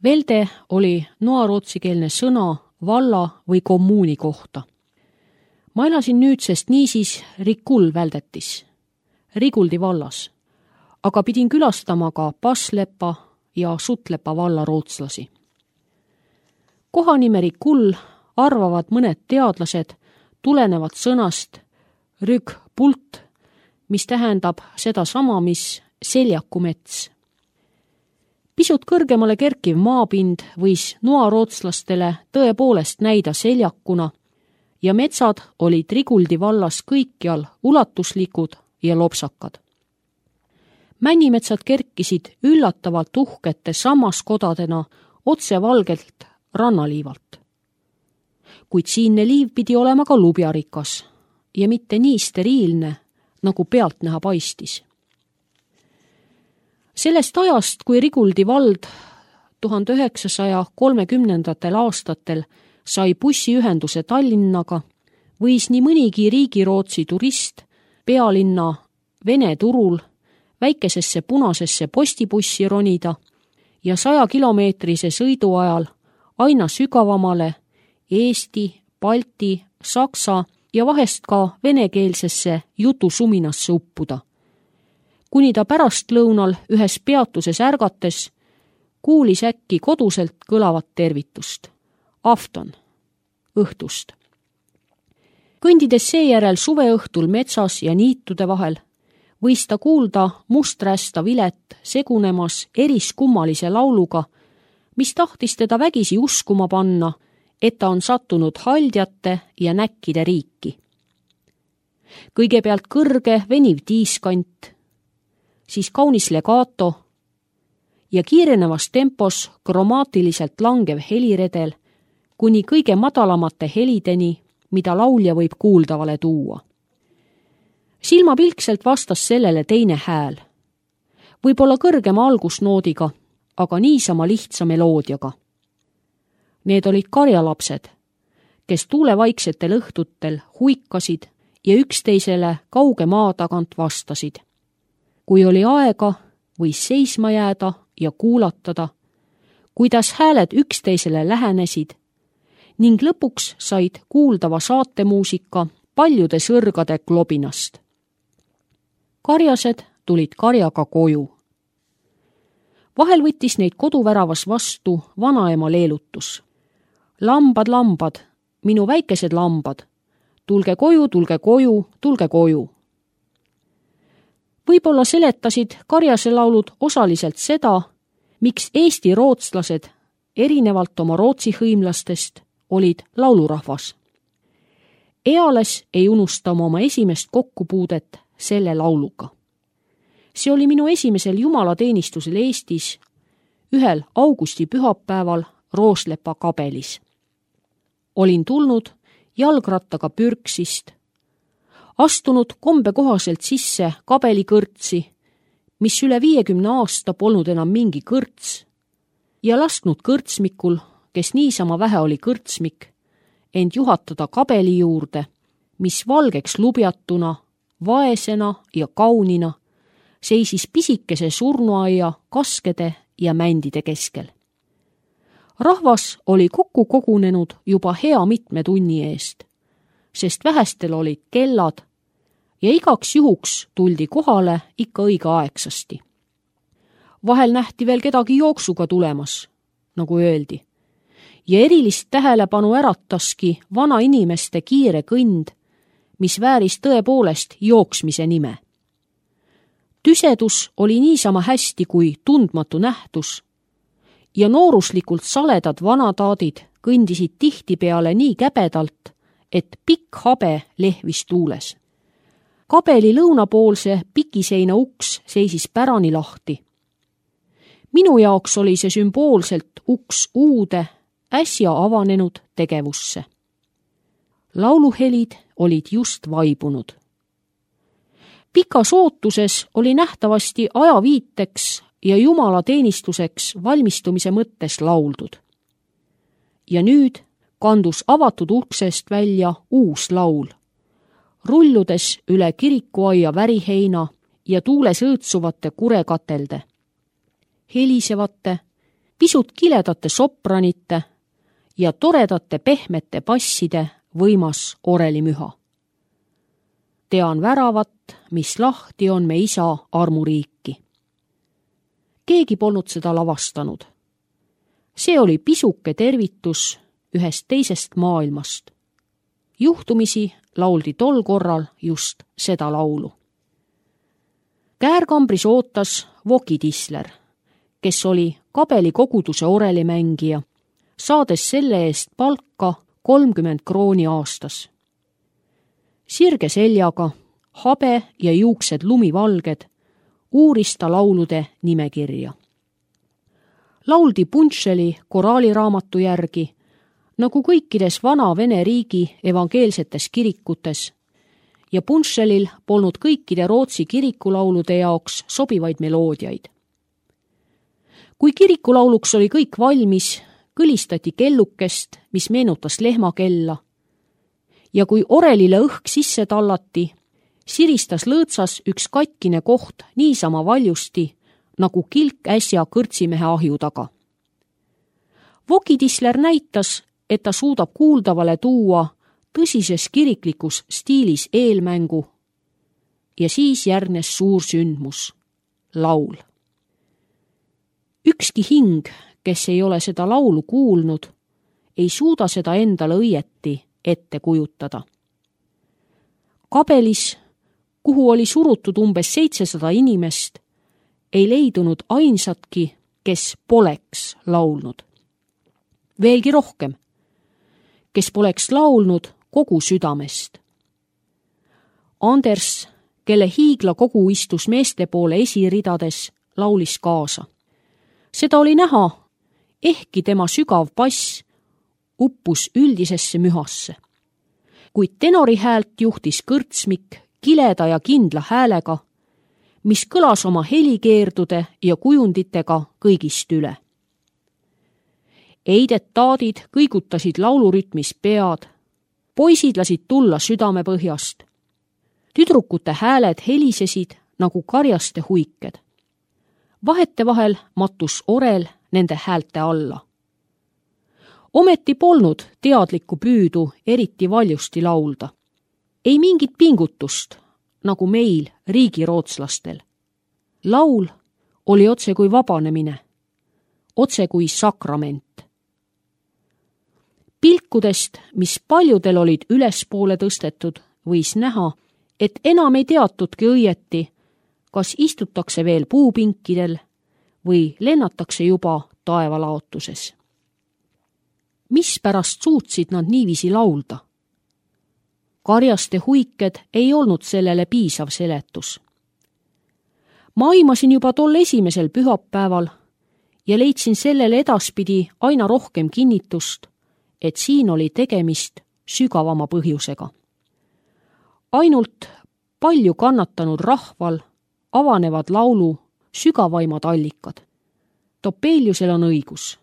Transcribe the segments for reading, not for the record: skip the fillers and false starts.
Velde oli noarootsikeelne sõna valla või kommuuni kohta. Ma elasin nüüdsest niisiis Rikul väldetis, Riguldi vallas, aga pidin külastama ka Paslepa ja Sutlepa valla rootslasi. Kohanime Rikul arvavad mõned teadlased tulenevat sõnast rügpult, mis tähendab sedasama, mis seljakumets. Pisut kõrgemale kerkiv maapind võis noarootslastele tõepoolest näida seljakuna ja metsad olid Riguldi vallas kõikjal ulatuslikud ja lopsakad. Männimetsad kerkisid üllatavalt uhkete sammaskodadena otse valgelt rannaliivalt. Kuid siinne liiv pidi olema ka lubjarikas ja mitte nii steriilne, nagu pealtnäha paistis. Sellest ajast, kui Riguldi vald 1930. aastatel sai bussiühenduse Tallinnaga, võis nii mõnigi Riigirootsi turist pealinna Vene turul väikesesse punasesse postibussi ronida ja 100-kilomeetrise sõidu ajal aina sügavamale Eesti, Balti, Saksa ja vahest ka venekeelsesse jutusuminasse uppuda. Kuni ta pärastlõunal ühes peatuses ärgates kuulis äkki koduselt kõlavat tervitust. Afton, õhtust. Kõndides seejärel suveõhtul metsas ja niitude vahel, võis ta kuulda musträsta vilet segunemas eriskummalise lauluga, mis tahtis teda vägisi uskuma panna, et ta on sattunud haldjate ja näkkide riiki. Kõigepealt kõrge veniv tiiskant, siis kaunis legato ja kiirenevas tempos kromaatiliselt langev heliredel kuni kõige madalamate helideni, mida laulja võib kuuldavale tuua. Silmapilkselt vastas sellele teine hääl, võib-olla kõrgema algusnoodiga, aga niisama lihtsa meloodiaga. Need olid karjalapsed, kes tuulevaiksetel õhtutel huikasid ja üksteisele kauge maa tagant vastasid. Kui oli aega, võis seisma jääda ja kuulatada, kuidas hääled üksteisele lähenesid ning lõpuks said kuuldava saatemuusika paljude sõrgade klobinast. Karjased tulid karjaga koju. Vahel võttis neid koduväravas vastu vanaema leelutus. Lambad, lambad, minu väikesed lambad, tulge koju, tulge koju, tulge koju. Võib-olla seletasid Karjase laulud osaliselt seda, miks Eesti rootslased, erinevalt oma rootsi hõimlastest, olid laulurahvas. Eales ei unustama oma esimest kokkupuudet selle lauluga. See oli minu esimesel jumalateenistusel Eestis, ühel augusti pühapäeval Rooslepa kabelis. Olin tulnud jalgrattaga Pürksist, astunud kombekohaselt sisse kabelikõrtsi, mis üle 50 aasta polnud enam mingi kõrts, ja lasknud kõrtsmikul, kes niisama vähe oli kõrtsmik, end juhatada kabeli juurde, mis valgeks lubjatuna, vaesena ja kaunina seisis pisikese surnuaia kaskede ja mändide keskel. Rahvas oli kokku kogunenud juba hea mitme tunni eest, sest vähestel olid kellad ja igaks juhuks tuldi kohale ikka õigeaegsasti. Vahel nähti veel kedagi jooksuga tulemas, nagu öeldi, ja erilist tähelepanu ärataski vana inimeste kiire kõnd, mis vääris tõepoolest jooksmise nime. Tüsedus oli niisama hästi kui tundmatu nähtus ja nooruslikult saledad vanataadid kõndisid tihtipeale nii käbedalt, et pikk habe lehvis tuules. Kabeli lõunapoolse pikiseina uks seisis pärani lahti. Minu jaoks oli see sümboolselt uks uude, äsja avanenud tegevusse. Lauluhelid olid just vaibunud. Pikas ootuses oli nähtavasti ajaviiteks ja jumalateenistuseks valmistumise mõttes lauldud. Ja nüüd kandus avatud uksest välja uus laul, rulludes üle kirikuaia väriheina ja tuules õõtsuvate kurekatelde, helisevate pisut kiledate sopranite ja toredate pehmete basside võimas orelimüha. Tean väravat, mis lahti on me isa armuriiki. Keegi polnud seda lavastanud. See oli pisuke tervitus ühest teisest maailmast. Juhtumisi lauldi tol korral just seda laulu. Käärkambris ootas Voki Tisler, kes oli Kabeli koguduse orelimängija, saades selle eest palka 30 krooni aastas. Sirge seljaga, habe ja juuksed lumivalged, uuris ta laulude nimekirja. Lauldi Punšeli koraaliraamatu järgi, nagu kõikides vana Vene riigi evangeelsetes kirikutes, ja Punšelil polnud kõikide Rootsi kirikulaulude jaoks sobivaid meloodiaid. Kui kirikulauluks oli kõik valmis, kõlistati kellukest, mis meenutas lehmakella, ja kui orelile õhk sisse tallati, siristas lõõtsas üks katkine koht niisama valjusti, nagu kilk äsja kõrtsimehe ahju taga. Voki Tisler näitas, et ta suudab kuuldavale tuua tõsises kiriklikus stiilis eelmängu ja siis järgnes suur sündmus, laul. Ükski hing, kes ei ole seda laulu kuulnud, ei suuda seda endale õieti ette kujutada. Kabelis, kuhu oli surutud umbes 700 inimest, ei leidunud ainsatki, kes poleks laulnud. Veelgi rohkem, kes poleks laulnud kogu südamest. Anders, kelle hiigla kogu istus meeste poole esiridades, laulis kaasa. Seda oli näha, ehkki tema sügav bass uppus üldisesse mühasse. Kuid tenori häält juhtis kõrtsmik kileda ja kindla häälega, mis kõlas oma helikeerdude ja kujunditega kõigist üle. Eided taadid kõigutasid laulurütmis pead, poisid lasid tulla südamepõhjast. Tüdrukute hääled helisesid nagu karjaste huiked. Vahetevahel mattus orel nende häälte alla. Ometi polnud teadlikku püüdu eriti valjusti laulda. Ei mingit pingutust, nagu meil, riigirootslastel. Laul oli otse kui vabanemine, otse kui sakrament. Pilkudest, mis paljudel olid ülespoole tõstetud, võis näha, et enam ei teatudki õieti, kas istutakse veel puupinkidel või lennatakse juba taevalaotuses. Mispärast suutsid nad niiviisi laulda? Karjaste huiked ei olnud sellele piisav seletus. Ma aimasin juba tol esimesel pühapäeval ja leidsin sellele edaspidi aina rohkem kinnitust, et siin oli tegemist sügavama põhjusega. Ainult palju kannatanud rahval avanevad laulu sügavaimad allikad. Topeliusel on õigus.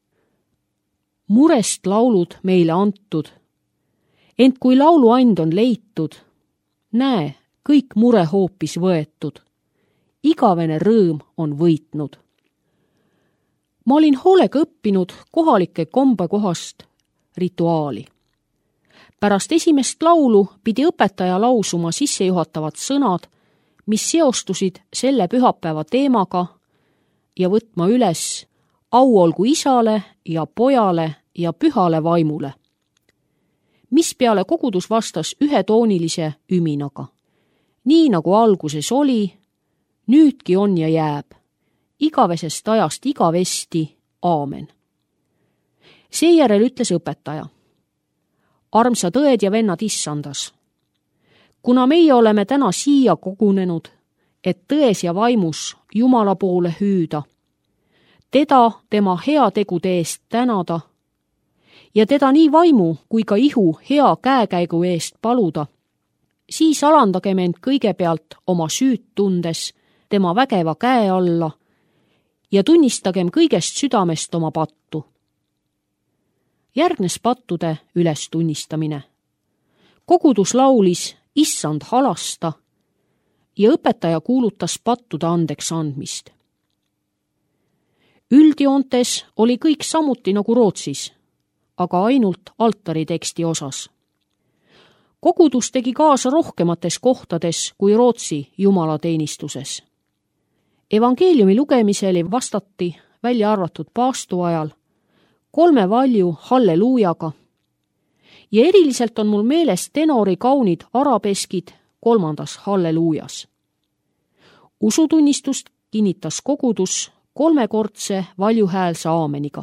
Murest laulud meile antud, ent kui lauluand on leitud, näe, kõik mure hoopis võetud. Igavene rõõm on võitnud. Ma olin hoolega õppinud kohalike kombekohast rituaali. Pärast esimest laulu pidi õpetaja lausuma sissejuhatavad sõnad, mis seostusid selle pühapäeva teemaga ja võtma üles au olgu isale ja pojale ja pühale vaimule. Mispeale kogudus vastas ühetoonilise üminaga. Nii nagu alguses oli, nüüdki on ja jääb. Igavesest ajast igavesti, aamen. Seejärel ütles õpetaja. Armsad õed ja vennad issandas. Kuna meie oleme täna siia kogunenud, et tões ja vaimus Jumala poole hüüda, teda tema heategude eest tänada ja teda nii vaimu kui ka ihu hea käekäigu eest paluda, siis alandagem end kõigepealt oma süüd tundes tema vägeva käe alla ja tunnistagem kõigest südamest oma pattu. Järgnes pattude ülestunnistamine. Kogudus laulis Issand halasta ja õpetaja kuulutas pattude andeks andmist. Üldjoontes oli kõik samuti nagu Rootsis, aga ainult altari teksti osas. Kogudus tegi kaasa rohkemates kohtades kui Rootsi jumalateenistuses. Evangeeliumi lugemisele vastati, välja arvatud paastu ajal, 3 valju halleluujaga ja eriliselt on mul meeles tenori kaunid arabeskid 3. halleluujas. Usutunnistust kinnitas kogudus 3-kordse valjuhäälse aameniga.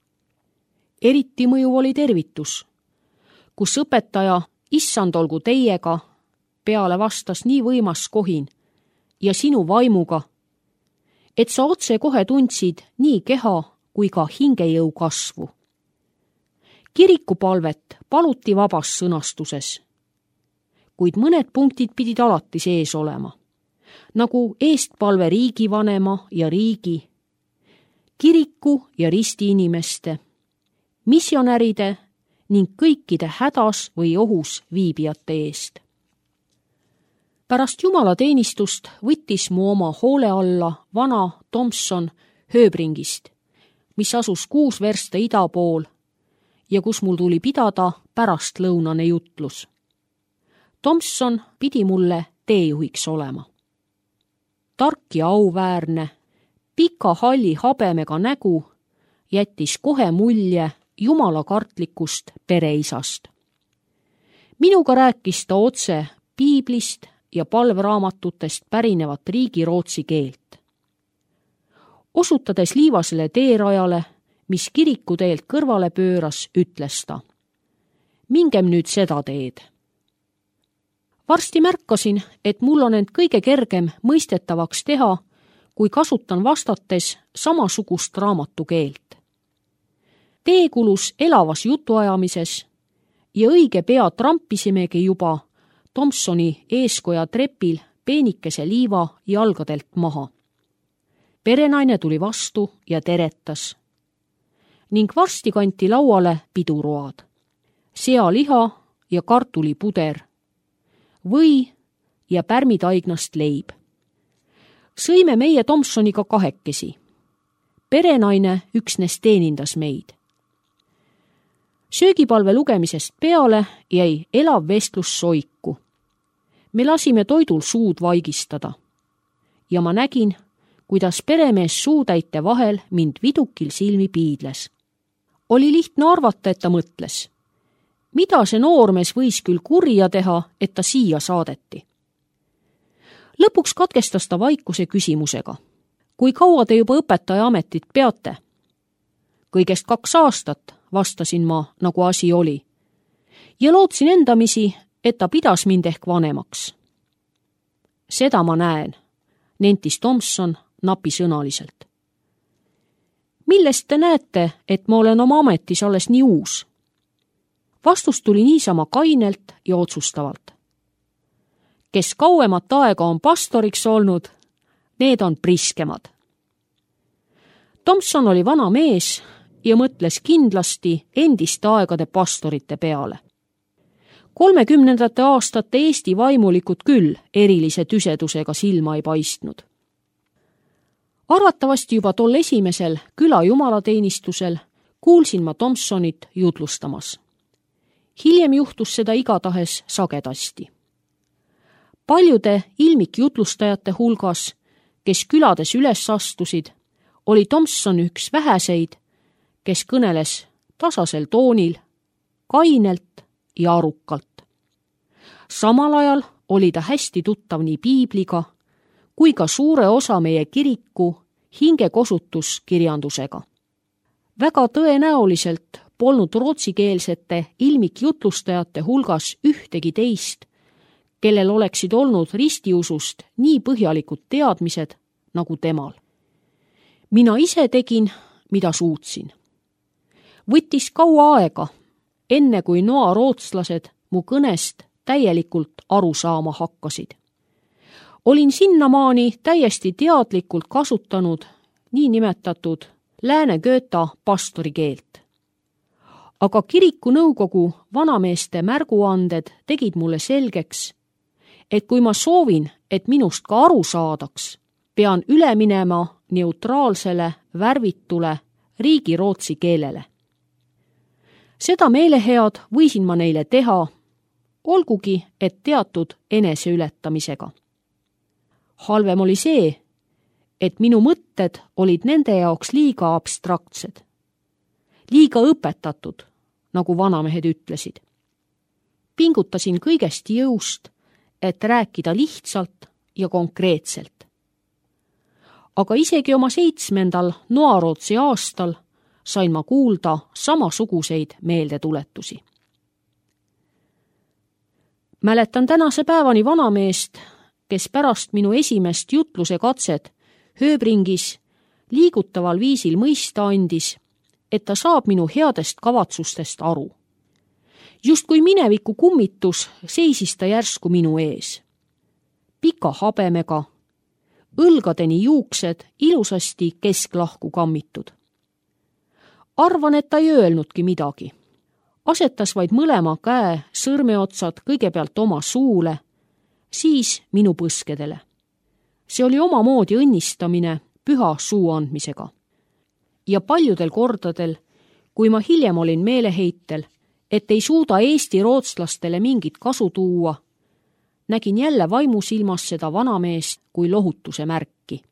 Eriti mõjuv oli tervitus, kus õpetaja "Issand olgu teiega" peale vastas nii võimas kohin ja sinu vaimuga, et sa otse kohe tundsid nii keha kui ka hingejõu kasvu. Kirikupalvet paluti vabas sõnastuses, kuid mõned punktid pidid alati sees olema, nagu eestpalve riigivanema ja riigi, kiriku ja ristiinimeste, missionäride ning kõikide hädas või ohus viibijate eest. Pärast jumalateenistust võttis mu oma hoole alla vana Tomson Hööbringist, mis asus 6 versta ida pool ja kus mul tuli pidada pärastlõunane jutlus. Tomson pidi mulle teejuhiks olema. Tark ja auväärne, pika halli habemega nägu jättis kohe mulje jumalakartlikust pereisast. Minuga rääkis ta otse piiblist ja palveraamatutest pärinevat riigi rootsi keelt. Osutades liivasele teerajale, mis kirikuteelt kõrvale pööras, ütles ta: "Mingem nüüd seda teed." Varsti märkasin, et mul on end kõige kergem mõistetavaks teha, kui kasutan vastates samasugust raamatukeelt. Tee kulus elavas jutuajamises ja õige pea trampisimegi juba Tomsoni eeskoja trepil peenikese liiva jalgadelt maha. Perenaine tuli vastu ja teretas ning varsti kanti lauale piduroad, sealiha ja kartulipuder, või ja pärmitaignast leib. Sõime meie Tomsoniga 2. Perenaine üksnes teenindas meid. Söögipalve lugemisest peale jäi elav vestlus soiku. Me lasime toidul suud vaigistada ja ma nägin, kuidas peremees suutäite vahel mind vidukil silmi piidles. Oli lihtne arvata, et ta mõtles, mida see noormees võis küll kurja teha, et ta siia saadeti. Lõpuks katkestas ta vaikuse küsimusega: "Kui kaua te juba õpetaja ametit peate?" "Kõigest 2 aastat", vastasin ma, nagu asi oli, ja lootsin endamisi, et ta pidas mind ehk vanemaks. "Seda ma näen", nentis Tomson napisõnaliselt. "Millest te näete, et ma olen oma ametis alles nii uus?" Vastus tuli niisama kainelt ja otsustavalt. "Kes kauemat aega on pastoriks olnud, need on priskemad." Tomson oli vana mees ja mõtles kindlasti endiste aegade pastorite peale. 30. aastate Eesti vaimulikud küll erilise tüsedusega silma ei paistnud. Arvatavasti juba tol esimesel küla jumalateenistusel kuulsin ma Tomsonit jutlustamas. Hiljem juhtus seda igatahes sagedasti. Paljude ilmikjutlustajate hulgas, kes külades üles astusid, oli Tomson üks väheseid, kes kõneles tasasel toonil, kainelt ja arukalt. Samal ajal oli ta hästi tuttav nii piibliga kui ka suure osa meie kiriku hingekosutuskirjandusega. Väga tõenäoliselt polnud rootsikeelsete ilmikjutlustajate hulgas ühtegi teist, kellel oleksid olnud ristiusust nii põhjalikud teadmised nagu temal. Mina ise tegin, mida suutsin. Võttis kaua aega, enne kui noa rootslased mu kõnest täielikult aru saama hakkasid. Olin sinnamaani täiesti teadlikult kasutanud niinimetatud Lääne-Goethe pastorikeelt. Aga kirikunõukogu vanameeste märguanded tegid mulle selgeks, et kui ma soovin, et minust ka aru saadaks, pean üle minema neutraalsele, värvitule riigirootsi keelele. Seda meelehead võisin ma neile teha, olgugi et teatud eneseületamisega. Halvem oli see, et minu mõtted olid nende jaoks liiga abstraktsed, liiga õpetatud, nagu vanamehed ütlesid. Pingutasin kõigest jõust, et rääkida lihtsalt ja konkreetselt. Aga isegi oma 7. Noarootsi aastal sain ma kuulda samasuguseid meeldetuletusi. Mäletan tänase päevani vanameest, kes pärast minu esimest jutluse katset Hööbringis liigutaval viisil mõista andis, et ta saab minu headest kavatsustest aru. Justkui mineviku kummitus seisis ta järsku minu ees. Pika habemega, õlgadeni juuksed ilusasti kesklahku kammitud. Arvan, et ta ei öelnudki midagi. Asetas vaid mõlema käe sõrmeotsad kõigepealt oma suule, siis minu põskedele. See oli omamoodi õnnistamine püha suu andmisega. Ja paljudel kordadel, kui ma hiljem olin meeleheitel, et ei suuda Eesti rootslastele mingit kasu tuua, nägin jälle vaimusilmas seda vanameest kui lohutuse märki.